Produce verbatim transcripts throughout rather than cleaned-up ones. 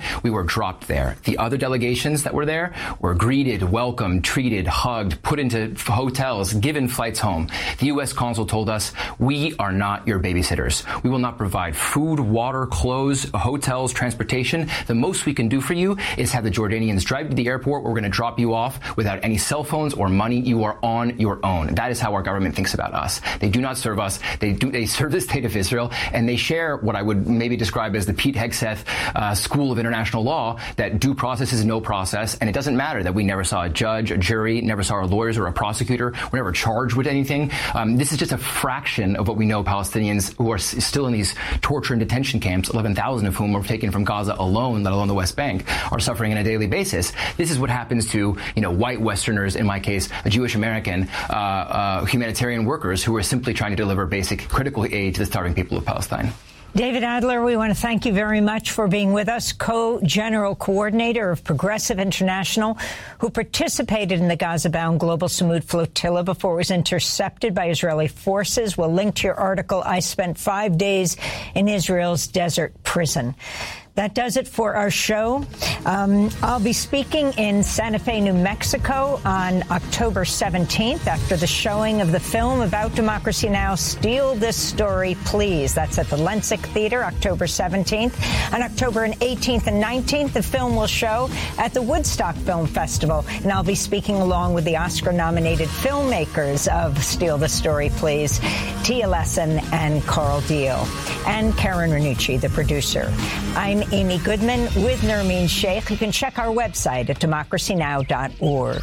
we were dropped there. The other delegations that were there were greeted, welcomed, treated, hugged, put into hotels, given flights home. The U S consul told us, we are not your babysitters. We will not provide food, water, clothes, hotels, transportation. The most we can do for you is have the Jordanians drive to the airport. We're going to drop you off without any cell phones or money. You are on your own. That is how our government thinks about us. They do not serve us. They do. They serve the state of Israel, and they share what I would maybe describe as the Pete Hegseth uh, School of International Law, that due process is no process, and it doesn't matter that we never saw a judge, a jury, never saw our lawyers or a prosecutor, we're never charged with anything. Um, this is just a fraction of what we know Palestinians who are s- still in these torture and detention camps, eleven thousand of whom were taken from Gaza alone, let alone the West Bank, are suffering on a daily basis. This is what happens to, you know, white Westerners, in my case, a Jewish American, uh, uh, humanitarian workers who are simply trying to deliver basic critical aid to the starving people of Palestine. David Adler, we want to thank you very much for being with us, co-general coordinator of Progressive International, who participated in the Gaza-bound Global Samud flotilla before it was intercepted by Israeli forces. We'll link to your article, I Spent Five Days in Israel's Desert Prison. That does it for our show. Um, I'll be speaking in Santa Fe, New Mexico on October seventeenth after the showing of the film about Democracy Now!, Steal This Story, Please. That's at the Lensic Theater, October seventeenth. On October eighteenth and nineteenth, the film will show at the Woodstock Film Festival. And I'll be speaking along with the Oscar-nominated filmmakers of Steal This Story, Please, Tia Lesson and Carl Deal, and Karen Ranucci, the producer. I'm Amy Goodman with Nermeen Sheikh. You can check our website at democracy now dot org.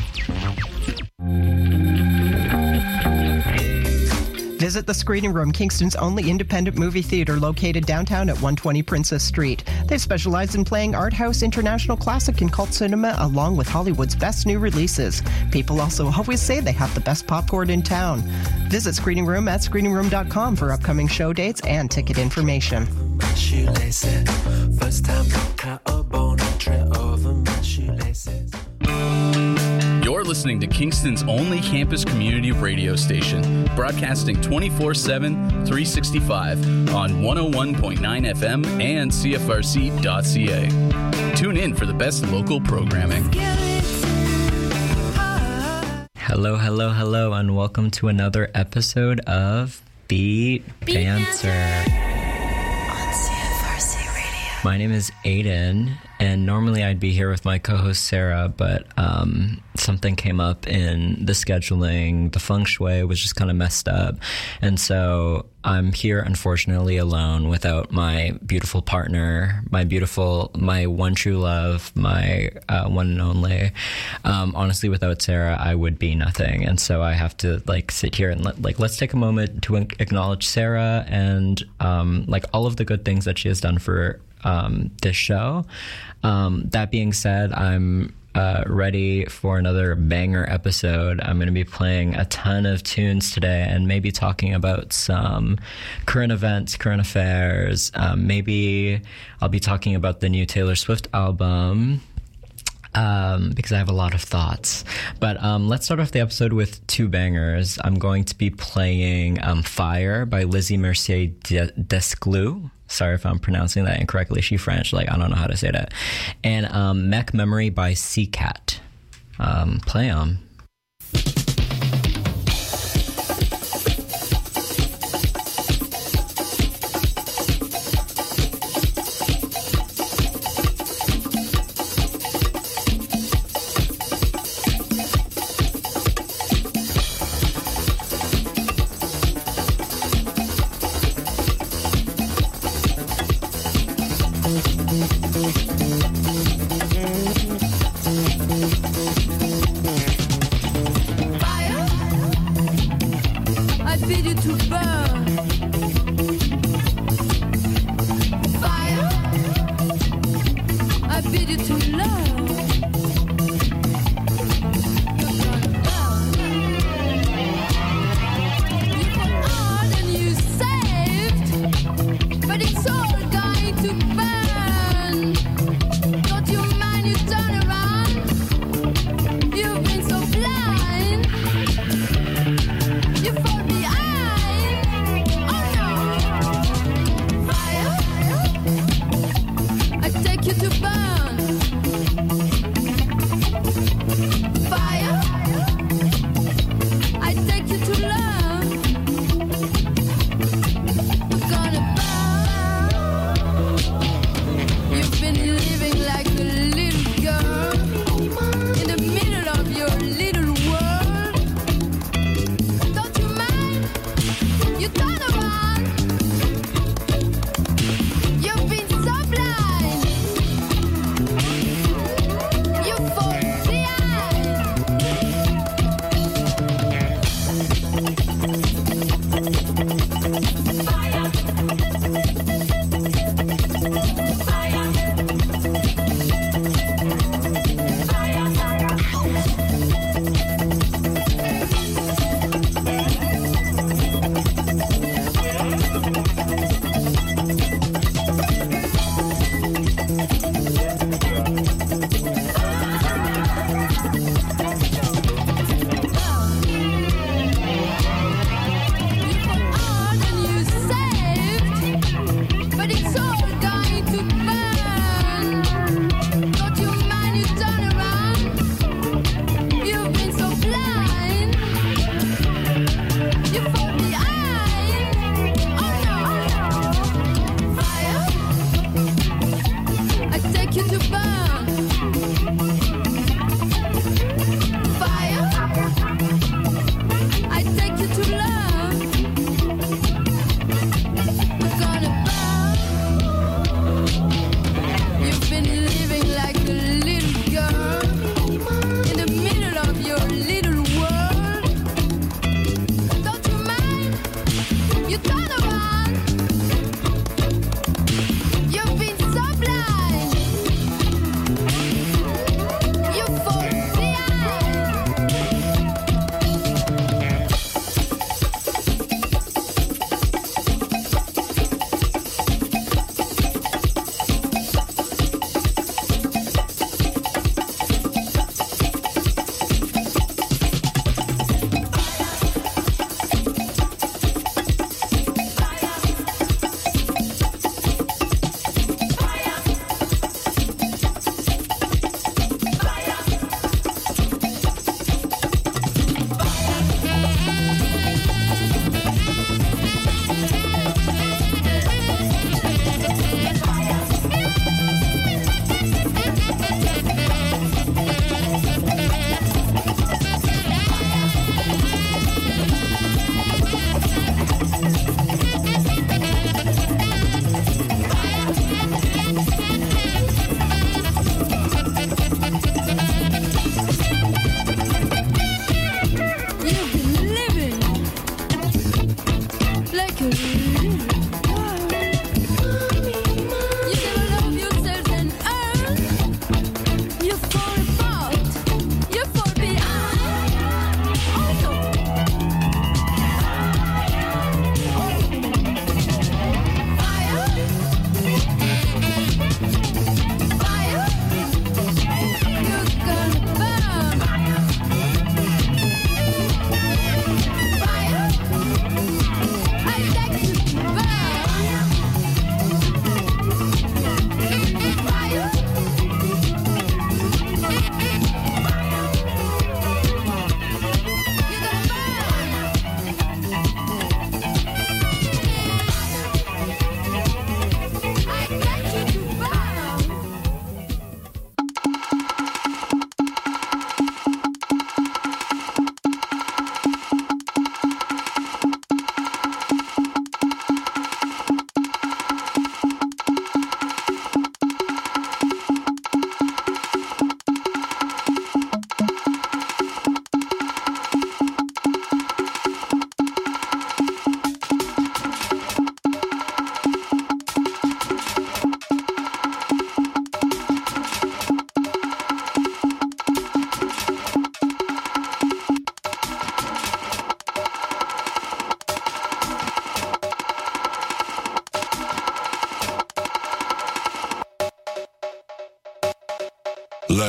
Visit the Screening Room, Kingston's only independent movie theater located downtown at one twenty Princess Street. They specialize in playing art house, international classic, and cult cinema, along with Hollywood's best new releases. People also always say they have the best popcorn in town. Visit Screening Room at screening room dot com for upcoming show dates and ticket information. First time over my shoelaces. You're listening to Kingston's only campus community radio station, broadcasting twenty-four seven, three sixty-five on one oh one point nine F M and C F R C dot C A. Tune in for the best local programming. Hello, hello, hello, and welcome to another episode of Beat Banter. My name is Aiden, and normally I'd be here with my co-host Sarah, but um, something came up in the scheduling. The feng shui was just kind of messed up, and so I'm here, unfortunately, alone without my beautiful partner, my beautiful, my one true love, my uh, one and only. Um, honestly, without Sarah, I would be nothing, and so I have to like sit here and let, like let's take a moment to acknowledge Sarah and um, like all of the good things that she has done for Um, this show. Um, that being said, I'm uh, ready for another banger episode. I'm going to be playing a ton of tunes today and maybe talking about some current events, current affairs. Um, maybe I'll be talking about the new Taylor Swift album. Um, because I have a lot of thoughts. But um, let's start off the episode with two bangers. I'm going to be playing um, Fire by Lizzie Mercier Desclous. Sorry if I'm pronouncing that incorrectly. She's French. Like, I don't know how to say that. And um, Mech Memory by Seacat. Um, play on. You to Let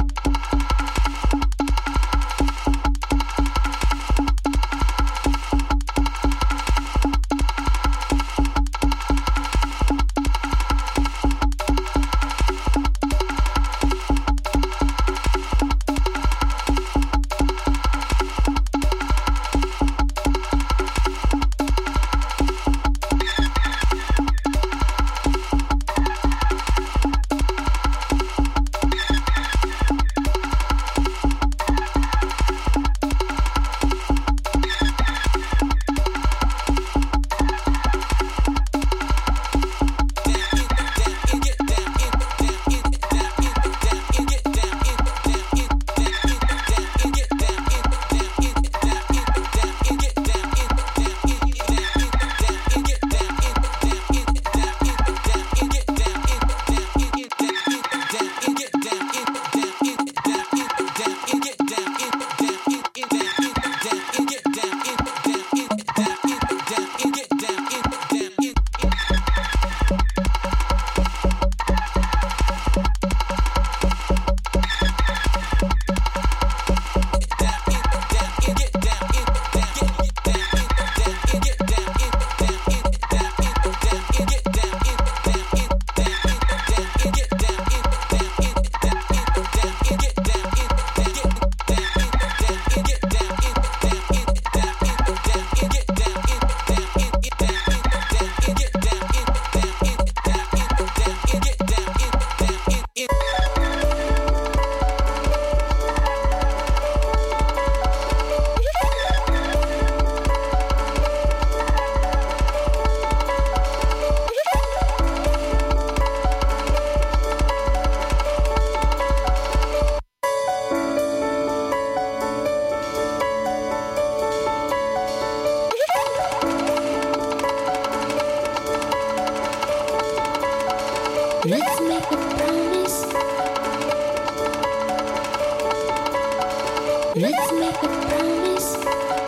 Let's make a promise.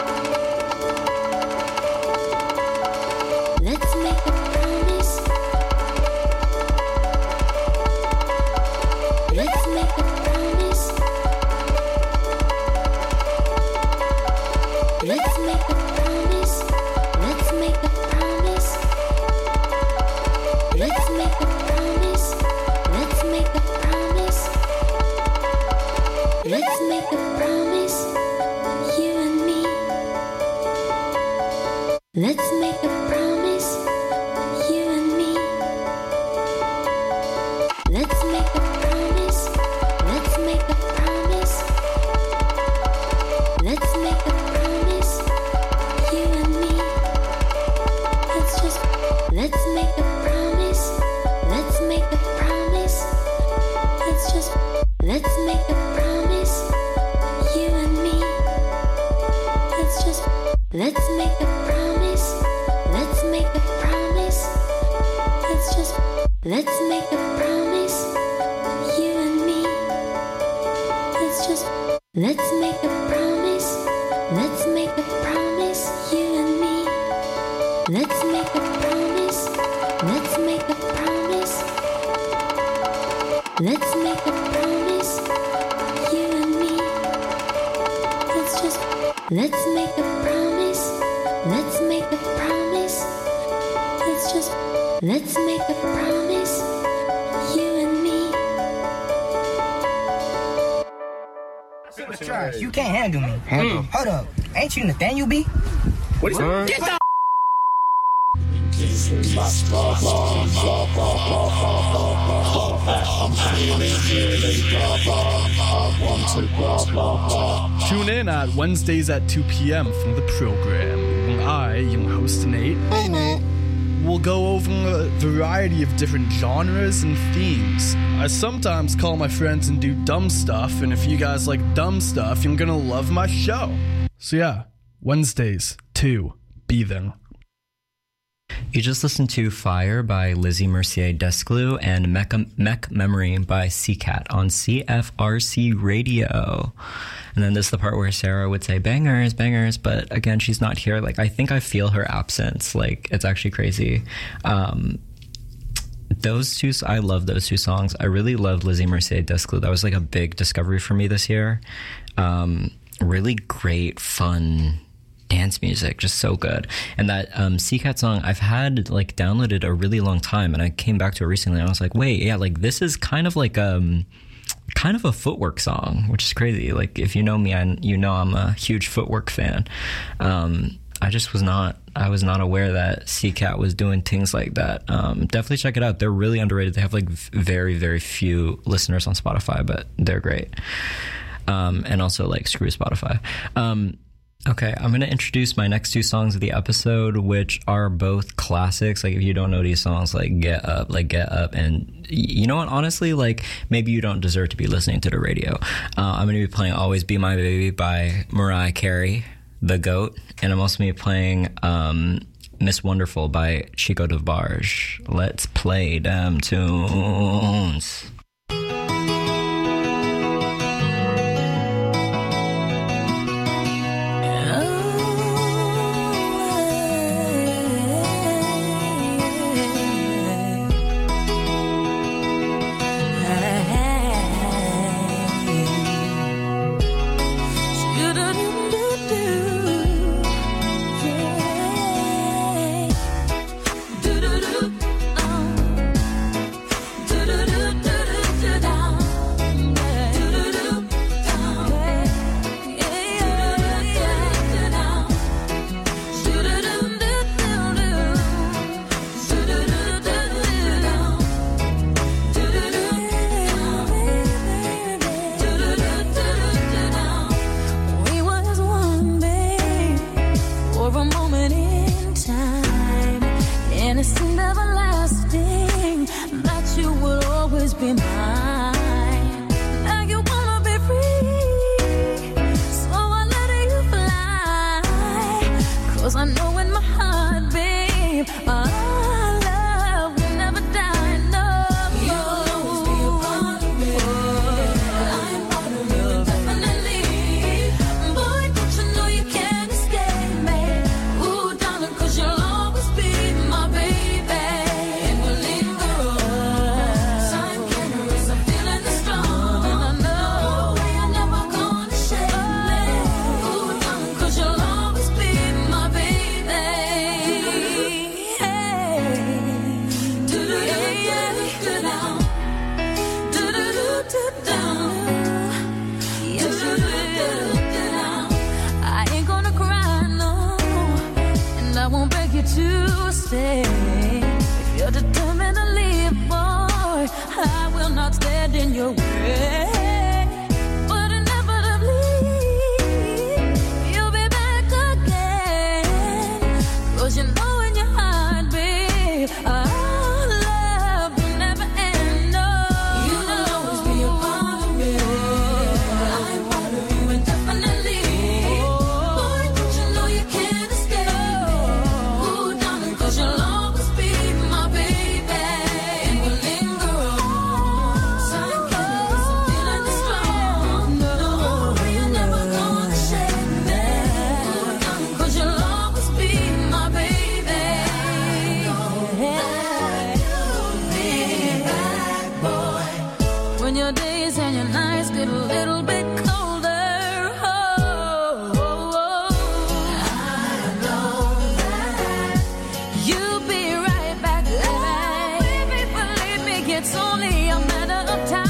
Let's make a promise. Let's make a promise. Let's make a promise. Let's make a promise. Let's make a promise. Let's make a promise. Let's make a promise. You and me. Let's make a promise. You and me. Let's make a promise. Let's make a promise. Let's make a promise. You and me. It's just let's make a promise. Let's make a promise. It's just let's make a promise. You and me. It's just let's make a promise. Let's make a promise. It's just let's make a promise. You and me. It's just let's make a promise. Let's make a promise. You and me. Let's make a promise. Let's make a promise. Let's make a promise. You and me. It's just let's make a promise. Let's make a promise. It's just let's make a promise. You and me. You can't handle me. Handle. Mm. Hold up. Ain't you Nathaniel B? What is it? Get the Tune in at Wednesdays at two p.m. for the program. When I, young host Nate, hey Nate, will go over a variety of different genres and themes. I sometimes call my friends and do dumb stuff, and if you guys like dumb stuff, you're gonna love my show. So yeah, Wednesdays, two, be there. You just listened to Fire by Lizzie Mercier Desclue and Mech, Mech Memory by C CAT on C F R C Radio. And then this is the part where Sarah would say bangers, bangers, but again, she's not here. Like, I think I feel her absence. Like, it's actually crazy. Um, those two, I love those two songs. I really love Lizzie Mercier Desclue. That was like a big discovery for me this year. Um, really great, fun dance music, just so good. And that um, C CAT song, I've had like downloaded a really long time, and I came back to it recently, and I was like, wait, yeah, like this is kind of like um, kind of a Footwork song, which is crazy. Like if you know me, I, you know I'm a huge Footwork fan. Um, I just was not, I was not aware that C CAT was doing things like that. Um, definitely check it out. They're really underrated. They have like very, very few listeners on Spotify, but they're great. Um, and also like screw Spotify. Um, Okay, I'm going to introduce my next two songs of the episode, which are both classics. Like, if you don't know these songs, like, get up, like, get up. And you know what? Honestly, like, maybe you don't deserve to be listening to the radio. Uh, I'm going to be playing Always Be My Baby by Mariah Carey, the GOAT. And I'm also going to be playing um, Miss Wonderful by Chico DeBarge. Let's play them tunes. Do do do, oh. Do do do do do. when your days and your nights get a little bit colder. Oh, oh, oh. I know that you'll be right back, baby. Believe me, it's only a matter of time.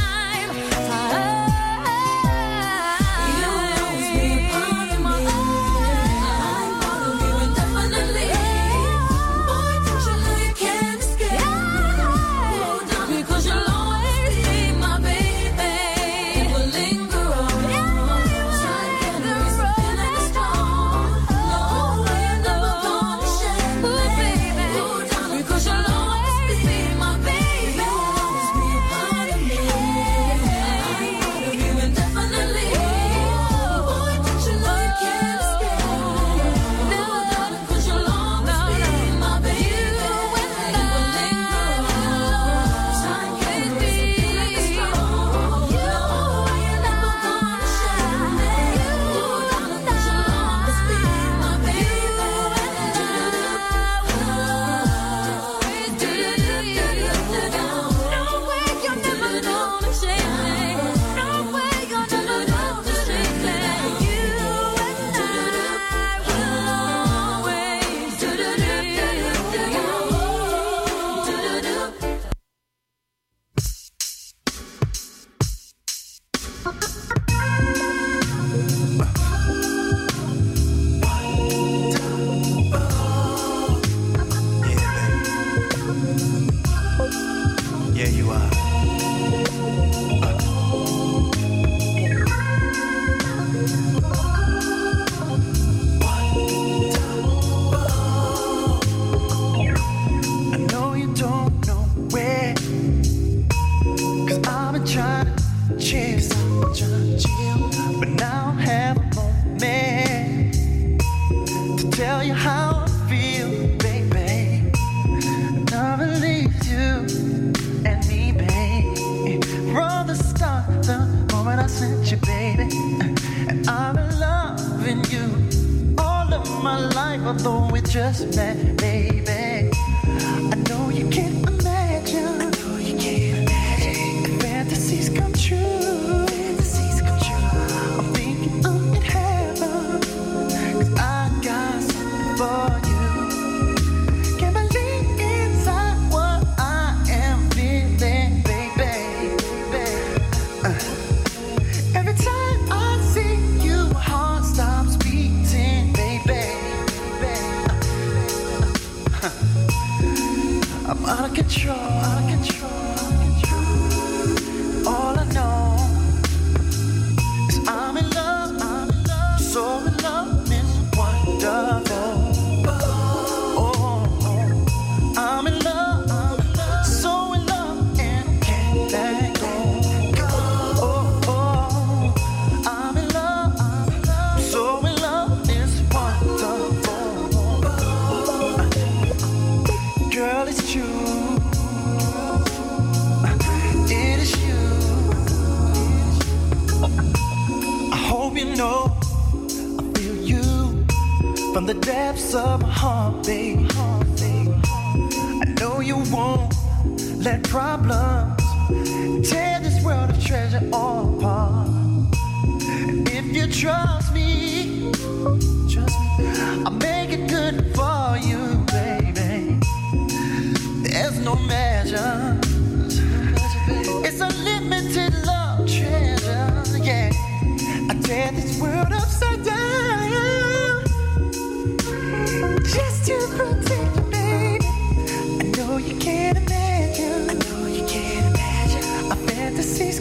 Fantasy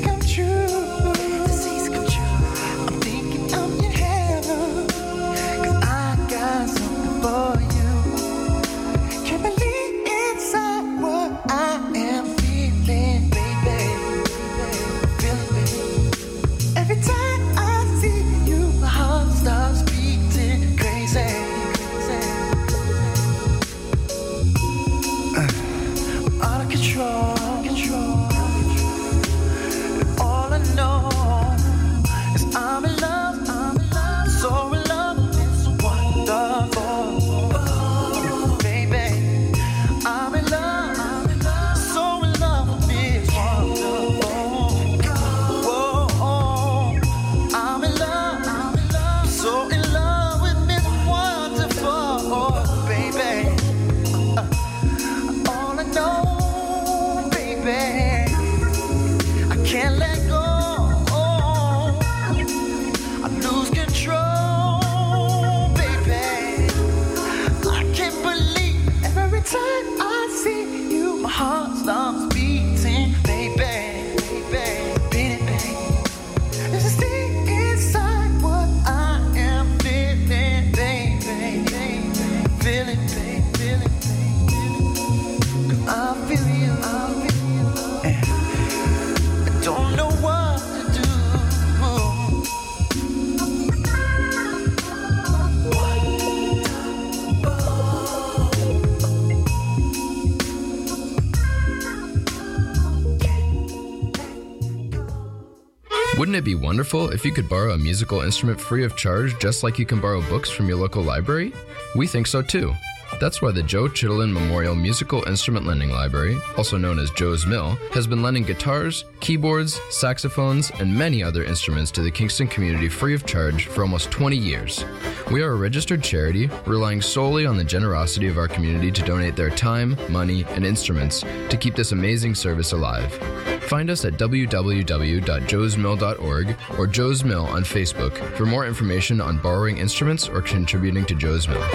Wouldn't it be wonderful if you could borrow a musical instrument free of charge just like you can borrow books from your local library? We think so too. That's why the Joe Chittenden Memorial Musical Instrument Lending Library, also known as Joe's Mill, has been lending guitars, keyboards, saxophones, and many other instruments to the Kingston community free of charge for almost twenty years. We are a registered charity, relying solely on the generosity of our community to donate their time, money, and instruments to keep this amazing service alive. Find us at w w w dot joes mill dot org or Joe's Mill on Facebook for more information on borrowing instruments or contributing to Joe's Mill.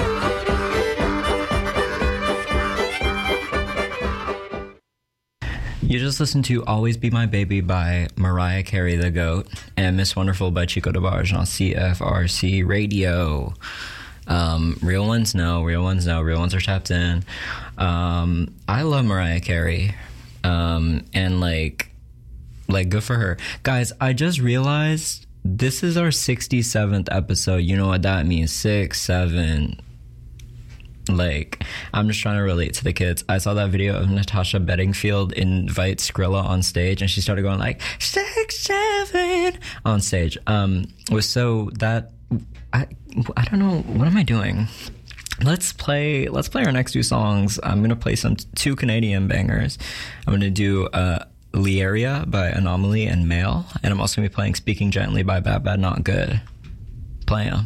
You just listened to Always Be My Baby by Mariah Carey, the GOAT, and Miss Wonderful by Chico DeBarge on C F R C Radio. Um, real ones know, real ones know, real ones are tapped in. Um, I love Mariah Carey. Um, and like, like good for her. Guys, I just realized this is our sixty-seventh episode. You know what that means? Six, seven. Like, I'm just trying to relate to the kids. I saw that video of Natasha Bedingfield invite Skrilla on stage, and she started going like six, seven on stage. Um, was so that I I don't know, what am I doing? Let's play. Let's play our next two songs. I'm gonna play some two Canadian bangers. I'm gonna do uh, "Lieria" by Anomaly and Male, and I'm also gonna be playing "Speaking Gently" by Bad Bad Not Good. Play 'em.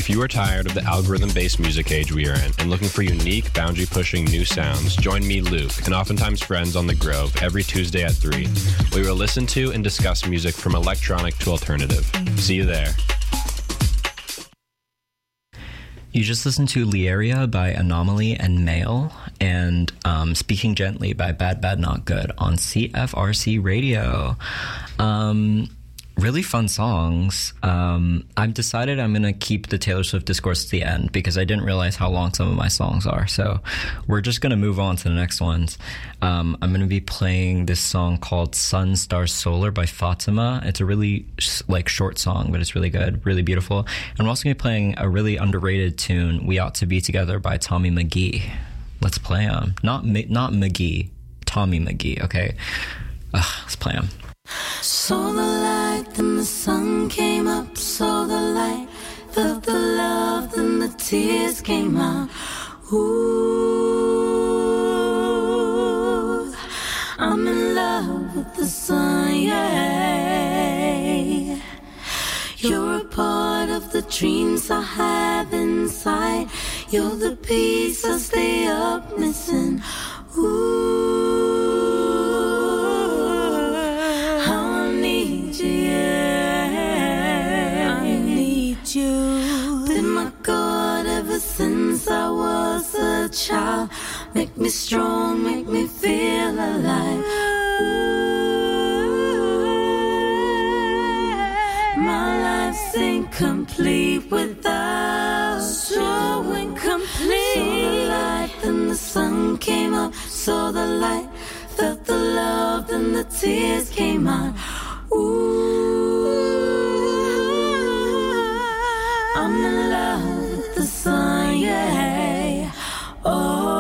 If you are tired of the algorithm-based music age we are in and looking for unique, boundary-pushing new sounds, join me, Luke, and oftentimes friends on The Grove every Tuesday at three. We will listen to and discuss music from electronic to alternative. See you there. You just listened to Lieria by Anomaly and Male, and um, Speaking Gently by Bad Bad Not Good on C F R C Radio. Um, really fun songs. Um, I've decided I'm going to keep the Taylor Swift discourse to the end because I didn't realize how long some of my songs are. So we're just going to move on to the next ones. Um, I'm going to be playing this song called Sun, Stars, Solar by Fatima. It's a really like short song, but it's really good, really beautiful. And I'm also going to be playing a really underrated tune, We Ought to Be Together by Tommy McGee. Let's play them. Not, not McGee, Tommy McGee, okay? Ugh, let's play them. Saw the light, then the sun came up. Saw the light, felt the love, then the tears came out. Ooh, I'm in love with the sun, yeah. You're a part of the dreams I have inside. You're the piece I stay up missing. Ooh, you. Been my God ever since I was a child. Make me strong, make me feel alive. Ooh, my life's incomplete without you. Incomplete. Saw the light, then the sun came up. Saw the light, felt the love, then the tears came out. Ooh, I'm in love with the sun, yeah. Oh.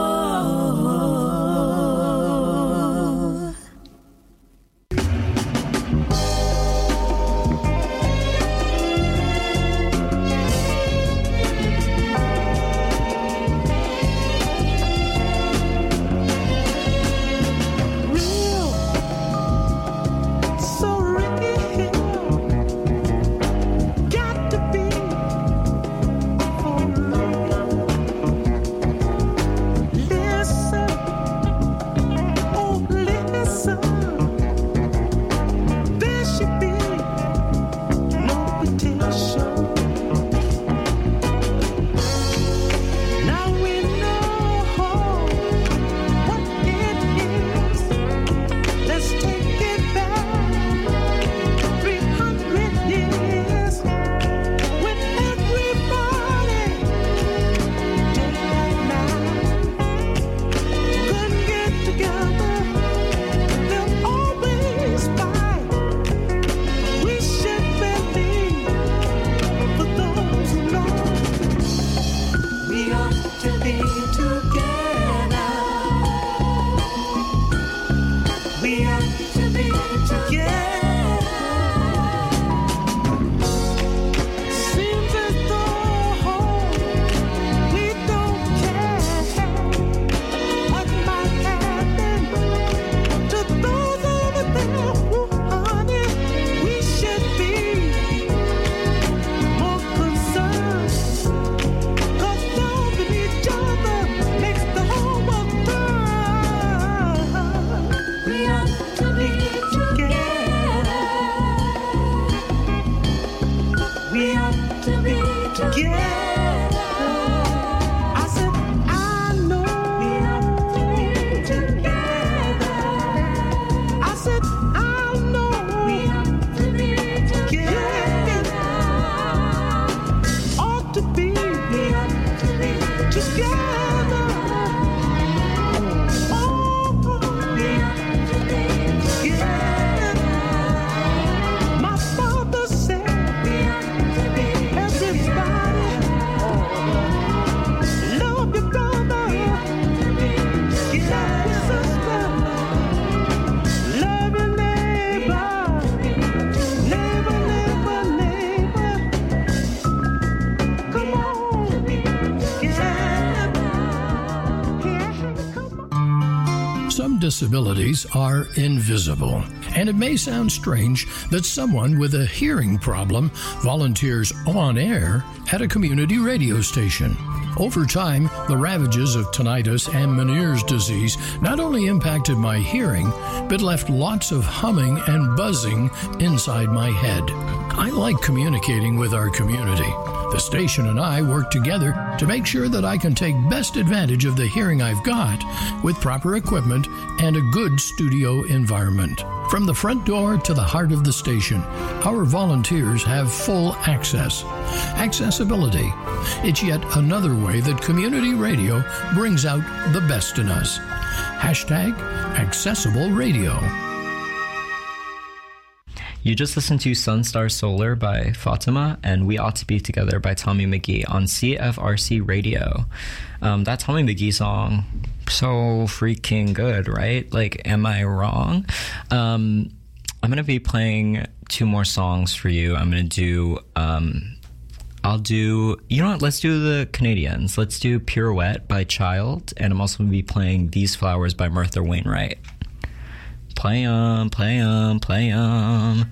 My father said, everybody disabilities are invisible. And it may sound strange that someone with a hearing problem volunteers on air at a community radio station. Over time, the ravages of tinnitus and Meniere's disease not only impacted my hearing, but left lots of humming and buzzing inside my head. I like communicating with our community. The station and I work together to make sure that I can take best advantage of the hearing I've got with proper equipment and a good studio environment. From the front door to the heart of the station, our volunteers have full access. Accessibility. It's yet another way that community radio brings out the best in us. Hashtag Accessible Radio. You just listened to Sunstar Solar by Fatima and We Ought to Be Together by Tommy McGee on C F R C Radio. Um, that Tommy McGee song, so freaking good, right? Like, am I wrong? Um, I'm going to be playing two more songs for you. I'm going to do, um, I'll do, you know what? Let's do the Canadians. Let's do Pirouette by Child. And I'm also going to be playing These Flowers by Martha Wainwright. Play 'em, play 'em, play 'em.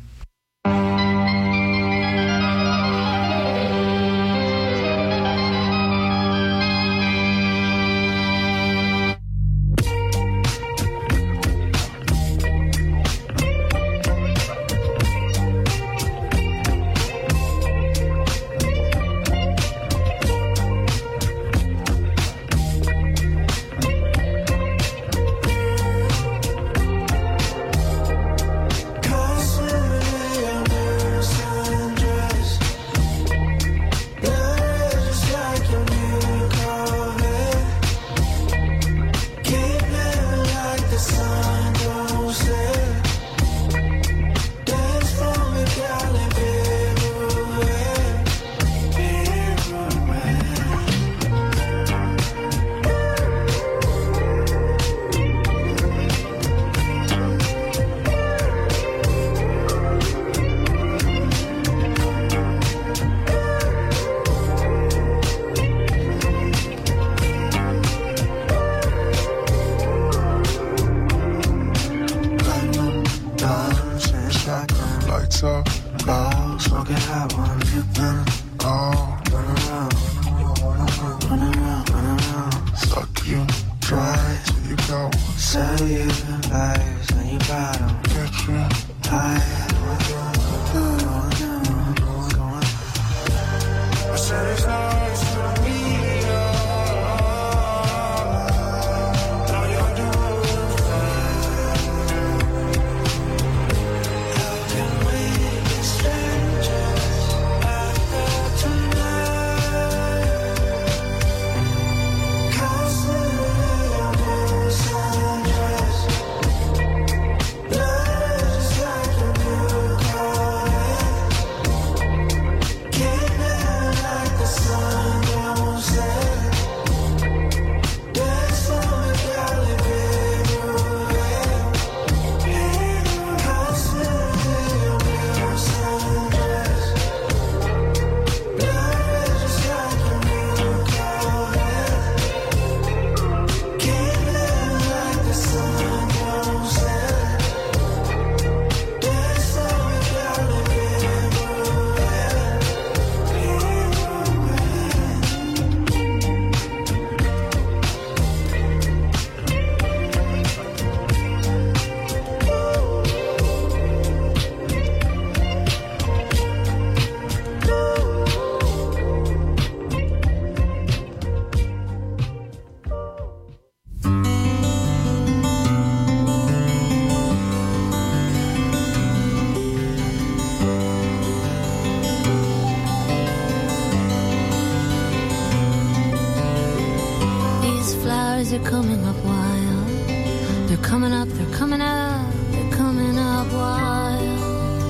They're coming up wild. They're coming up, they're coming up, they're coming up wild.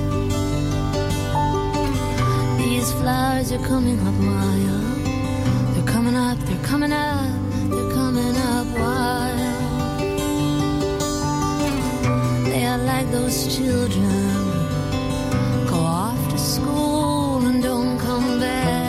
These flowers are coming up wild. They're coming up, they're coming up, they're coming up wild. They are like those children go off to school and don't come back.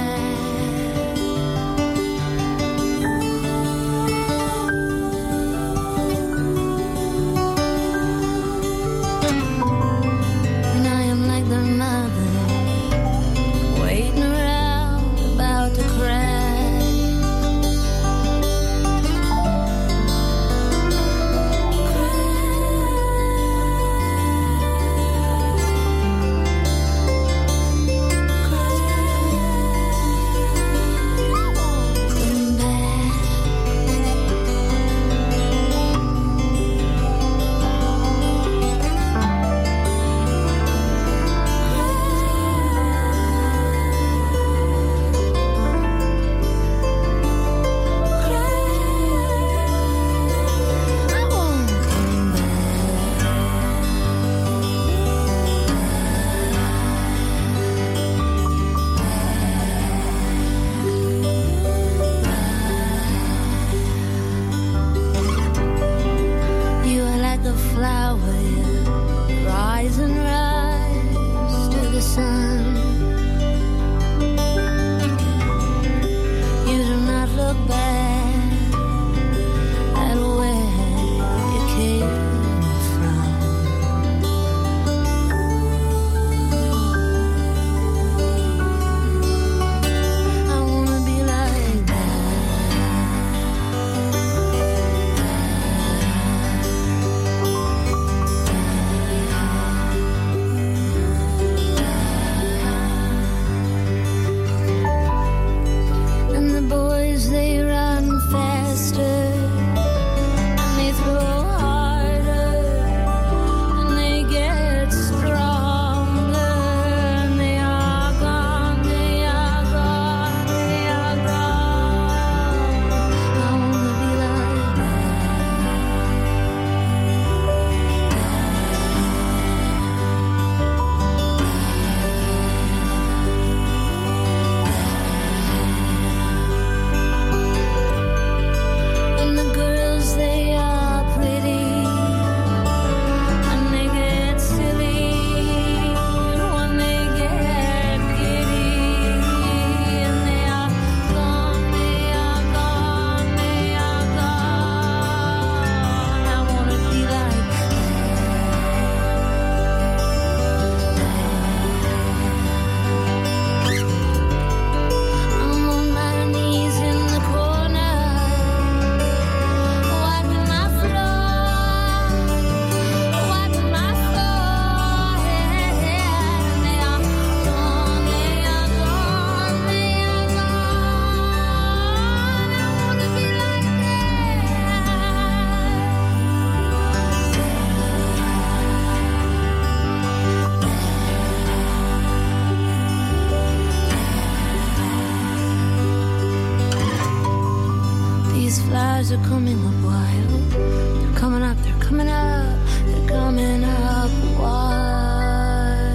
these flies are coming up wild. They're coming up, they're coming up, they're coming up wild.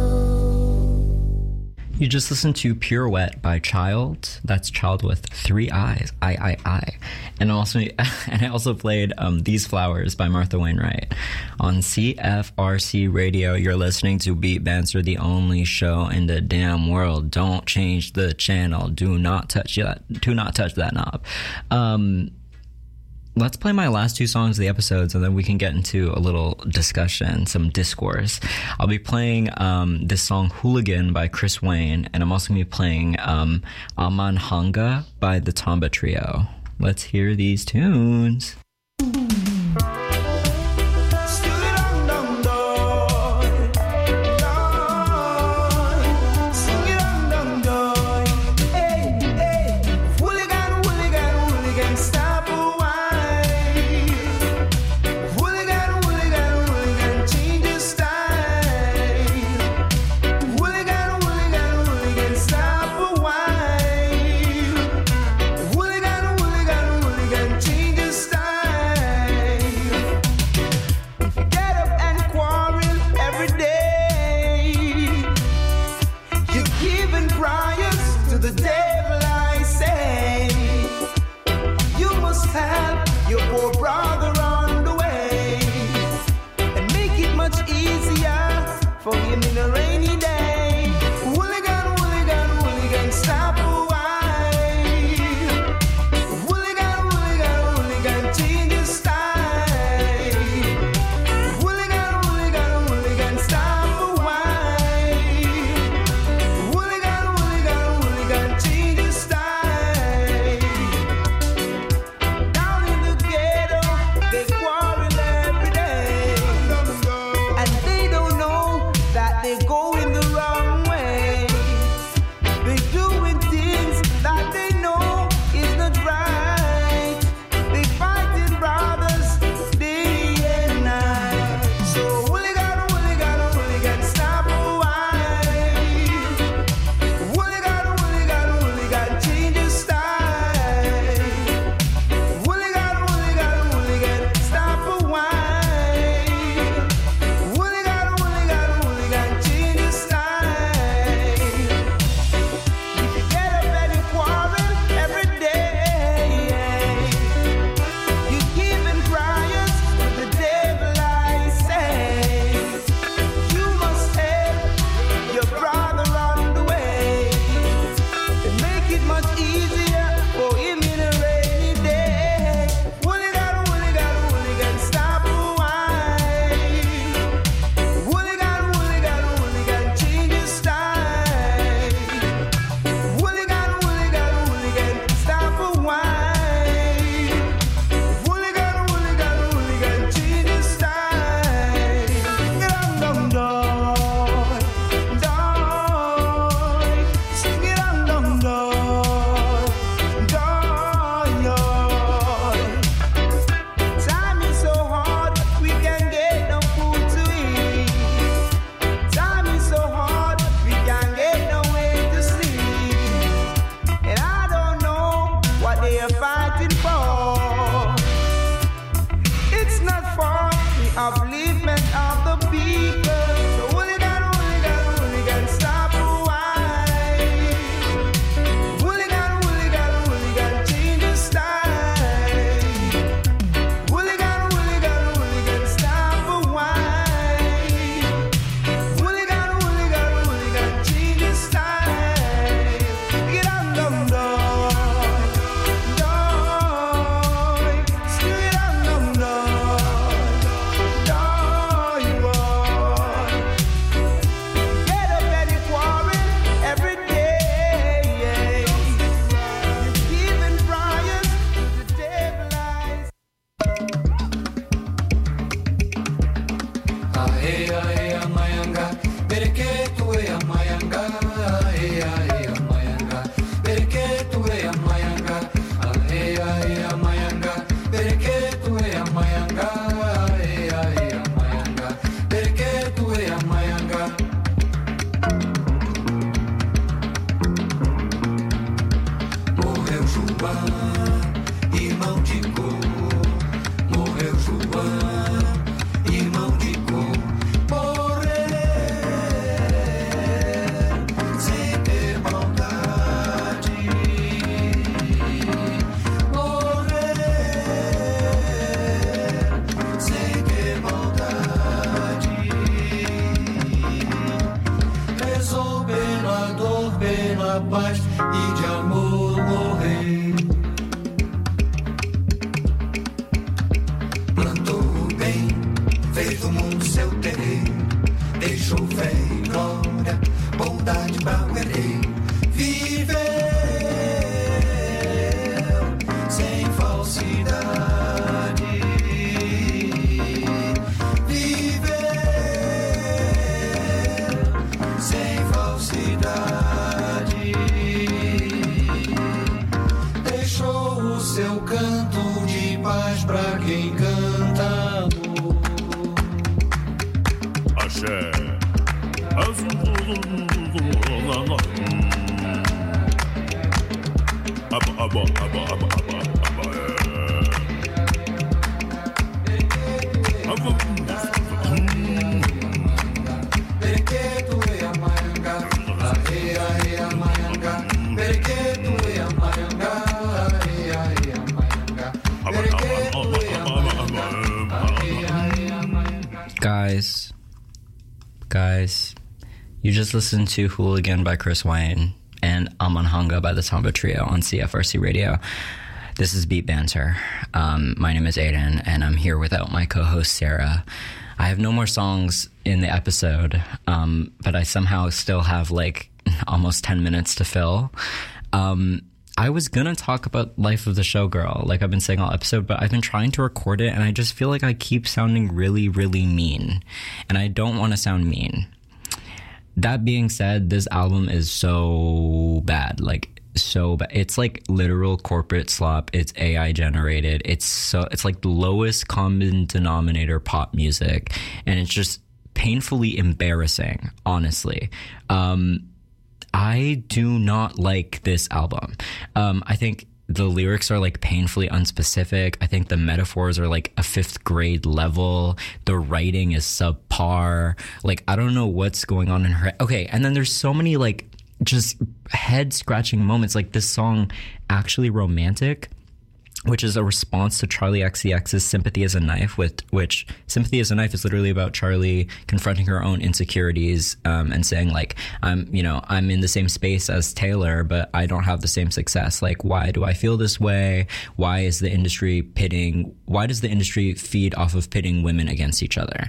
You just listened to Pirouette by Child. That's Child with three eyes. I, I, I. And also, and I also played um, These Flowers by Martha Wainwright. On C F R C Radio, you're listening to Beat Banter, the only show in the damn world. Don't change the channel. Do not touch that. Do not touch that knob. Um... Let's play my last two songs of the episodes, and then we can get into a little discussion, some discourse. I'll be playing um, this song Hooligan by Chris Wayne, and I'm also going to be playing um, Aman Hanga by the Tamba Trio. Let's hear these tunes. Change pela dor, pela paz e de amor morrer. Plantou o bem, fez do mundo seu terreiro, deixou fé e glória, bondade para o herdeiro. Viveu sem falsidade, viveu sem falsidade, deixou o seu canto de paz pra quem canta amor. Axé. Abba, abba, abba, abba, abba, abba, abba. Perequeto e a maianga, areia e a maianga. Perequeto e a maianga, areia e a maianga. Perequeto e a maianga, areia e a maianga. Guys, guys, you just listened to Hooligan by Chris Wayne and Aman Hanga by the Samba Trio on C F R C Radio. This is Beat Banter. Um, my name is Aiden, and I'm here without my co-host Sarah. I have no more songs in the episode, um, but I somehow still have like almost ten minutes to fill. Um, I was gonna talk about Life of the Showgirl, like I've been saying all episode, but I've been trying to record it, and I just feel like I keep sounding really, really mean, and I don't want to sound mean. That being said, this album is so bad, like so bad. It's like literal corporate slop. It's A I generated. It's so it's like the lowest common denominator pop music, and it's just painfully embarrassing, honestly. Um, I do not like this album. Um, I think the lyrics are like painfully unspecific. I think the metaphors are like a fifth grade level. The writing is subpar. Like, I don't know what's going on in her head. Okay, and then there's so many like just head scratching moments. Like this song, Actually Romantic, which is a response to Charli X C X's Sympathy as a Knife, with which Sympathy as a Knife is literally about Charli confronting her own insecurities, um, and saying like, I'm, you know, I'm in the same space as Taylor, but I don't have the same success. Like, why do I feel this way? Why is the industry pitting, why does the industry feed off of pitting women against each other?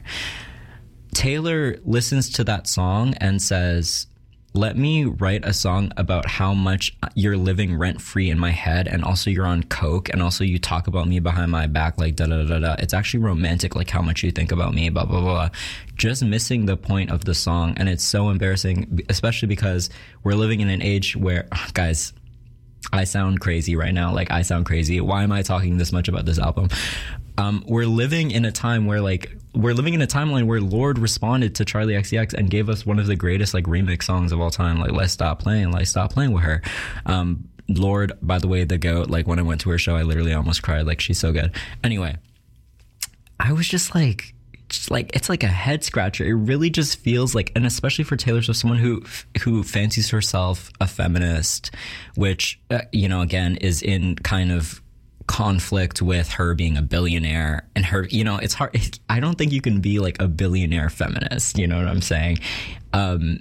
Taylor listens to that song and says, let me write a song about how much you're living rent-free in my head, and also you're on coke, and also you talk about me behind my back, like da-da-da-da. It's actually romantic, like how much you think about me, blah, blah, blah. Just missing the point of the song, and it's so embarrassing, especially because we're living in an age where, guys, I sound crazy right now. Like, I sound crazy. Why am I talking this much about this album? Um, we're living in a time where, like, we're living in a timeline where Lorde responded to Charli X C X and gave us one of the greatest, like, remix songs of all time. Like, Let's Stop Playing, Let's Stop Playing with Her. Um, Lorde, by the way, the GOAT. Like, when I went to her show, I literally almost cried. Like, she's so good. Anyway, I was just like, just like, it's like a head scratcher. It really just feels like, and especially for Taylor Swift, someone who who fancies herself a feminist, which, uh, you know, again, is in kind of conflict with her being a billionaire, and her, you know, it's hard. I don't think you can be like a billionaire feminist. You know what I'm saying? Um,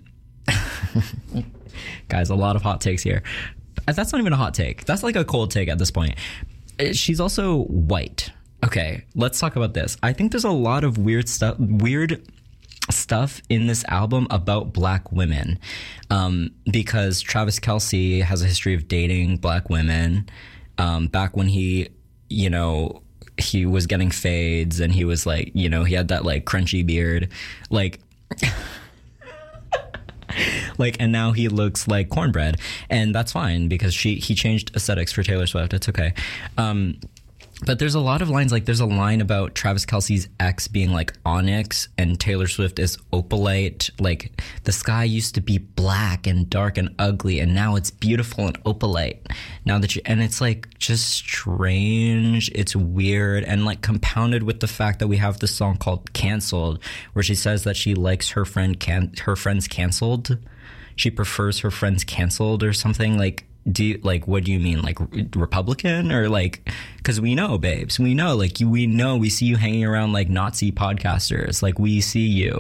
guys, a lot of hot takes here. That's not even a hot take. That's like a cold take at this point. She's also white. Okay, let's talk about this. I think there's a lot of weird stuff, weird stuff in this album about black women, um, because Travis Kelce has a history of dating black women. Um, back when he, you know, he was getting fades, and he was like, you know, he had that like crunchy beard, like, like, and now he looks like cornbread, and that's fine because she he changed aesthetics for Taylor Swift. It's okay. Um, But there's a lot of lines, like there's a line about Travis Kelce's ex being like onyx and Taylor Swift is opalite. Like the sky used to be black and dark and ugly, and now it's beautiful and opalite. Now that you, and it's like just strange. It's weird, and like compounded with the fact that we have this song called Canceled, where she says that she likes her friend can her friends canceled. She prefers her friends canceled or something. Like, do you, like, what do you mean? Like Republican, or like, because we know, babes, we know, like, you, we know, we see you hanging around like Nazi podcasters. Like, we see you.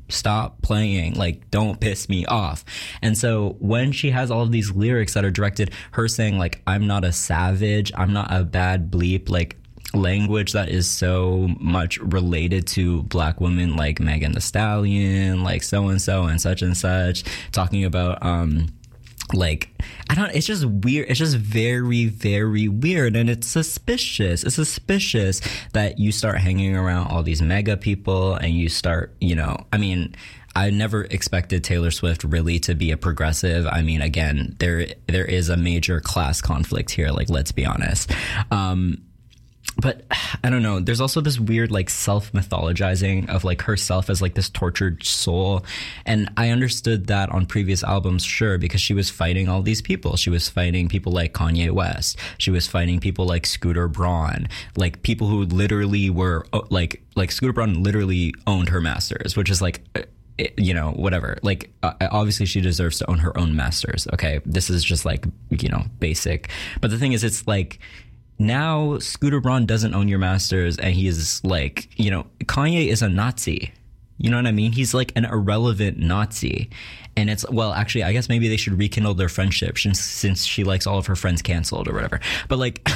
Stop playing. Like, don't piss me off. And so when she has all of these lyrics that are directed, her saying like, I'm not a savage, I'm not a bad bleep, like language that is so much related to black women like Megan Thee Stallion, like so-and-so and such and such, talking about, um, like, I don't, it's just weird. It's just very, very weird. And it's suspicious. It's suspicious that you start hanging around all these mega people and you start, you know, I mean, I never expected Taylor Swift really to be a progressive. I mean, again, there, there is a major class conflict here. Like, let's be honest. Um, But I don't know. There's also this weird like self-mythologizing of like herself as like this tortured soul. And I understood that on previous albums, sure, because she was fighting all these people. She was fighting people like Kanye West. She was fighting people like Scooter Braun, like people who literally were like, like Scooter Braun literally owned her masters, which is like, you know, whatever. Like, uh, obviously she deserves to own her own masters. Okay. This is just like, you know, basic. But the thing is, it's like, now Scooter Braun doesn't own your masters, and he is like, you know, Kanye is a Nazi. You know what I mean? He's like an irrelevant Nazi. And it's, well, actually, I guess maybe they should rekindle their friendship since, since she likes all of her friends canceled or whatever. But like,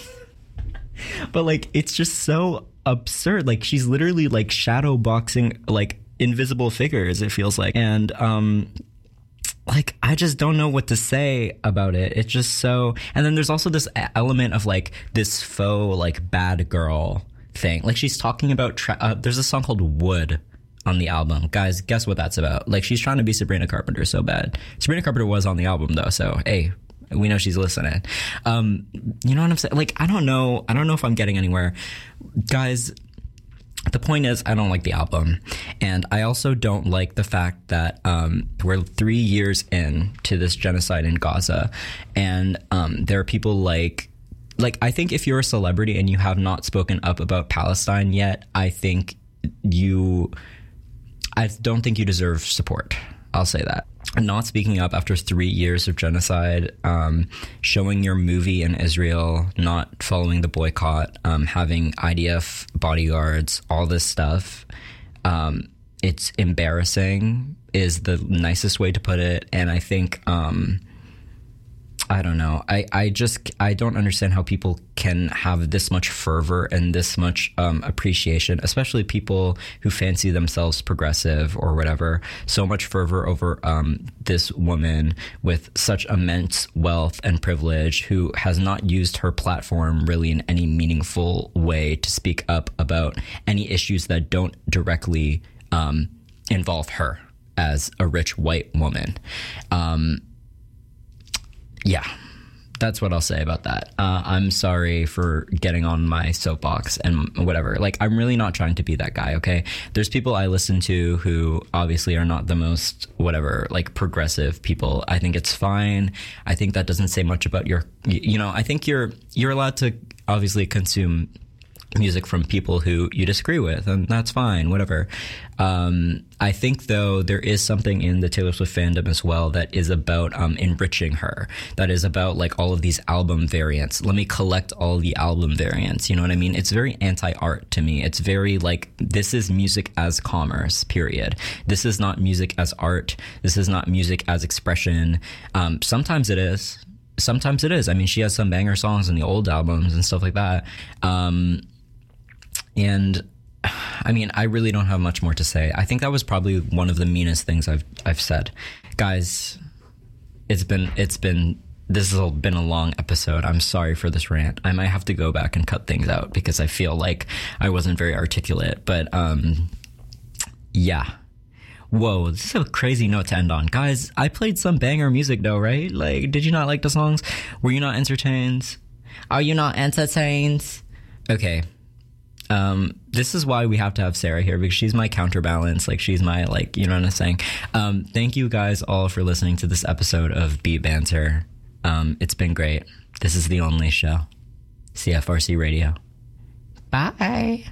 but like, it's just so absurd. Like, she's literally like shadow boxing like invisible figures, it feels like. And, um, like, I just don't know what to say about it. It's just so, and then there's also this element of like this faux like bad girl thing. Like, she's talking about, tra- uh, there's a song called Wood on the album. Guys, guess what that's about? Like, she's trying to be Sabrina Carpenter so bad. Sabrina Carpenter was on the album though, so hey, we know she's listening. Um, you know what I'm saying? Like, I don't know. I don't know if I'm getting anywhere. Guys, the point is, I don't like the album. And I also don't like the fact that um, we're three years in to this genocide in Gaza. And um, there are people like, like, I think if you're a celebrity and you have not spoken up about Palestine yet, I think you, I don't think you deserve support. I'll say that. Not speaking up after three years of genocide, um, showing your movie in Israel, not following the boycott, um, having I D F bodyguards, all this stuff. Um, it's embarrassing is the nicest way to put it. And I think, um, I don't know. I, I just, I don't understand how people can have this much fervor and this much um, appreciation, especially people who fancy themselves progressive or whatever, so much fervor over um, this woman with such immense wealth and privilege who has not used her platform really in any meaningful way to speak up about any issues that don't directly um, involve her as a rich white woman. Um, Yeah, that's what I'll say about that. Uh, I'm sorry for getting on my soapbox and whatever. Like, I'm really not trying to be that guy, okay? There's people I listen to who obviously are not the most, whatever, like, progressive people. I think it's fine. I think that doesn't say much about your, you know, I think you're you're allowed to obviously consume music from people who you disagree with, and that's fine, whatever. Um, I think, though, there is something in the Taylor Swift fandom as well that is about um, enriching her, that is about, like, all of these album variants. Let me collect all the album variants, you know what I mean? It's very anti-art to me. It's very, like, this is music as commerce, period. This is not music as art. This is not music as expression. Um, sometimes it is. Sometimes it is. I mean, she has some banger songs in the old albums and stuff like that. Um... And I mean, I really don't have much more to say. I think that was probably one of the meanest things I've I've said. Guys, it's been it's been this has been a long episode. I'm sorry for this rant. I might have to go back and cut things out because I feel like I wasn't very articulate. But um yeah. Whoa, this is a crazy note to end on. Guys, I played some banger music though, right? Like, did you not like the songs? Were you not entertained? Are you not entertained? Okay. Um, this is why we have to have Sarah here, because she's my counterbalance. Like, she's my, like, you know what I'm saying? Um, thank you guys all for listening to this episode of Beat Banter. Um, it's been great. This is The Only Show. C F R C Radio. Bye.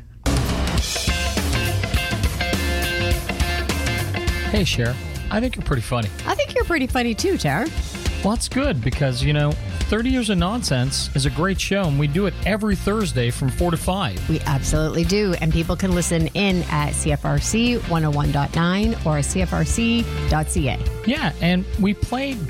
Hey, Cher. I think you're pretty funny. I think you're pretty funny too, Tara. Well, that's good because, you know, thirty Years of Nonsense is a great show, and we do it every Thursday from four to five. We absolutely do, and people can listen in at C F R C one oh one point nine or C F R C dot C A. Yeah, and we play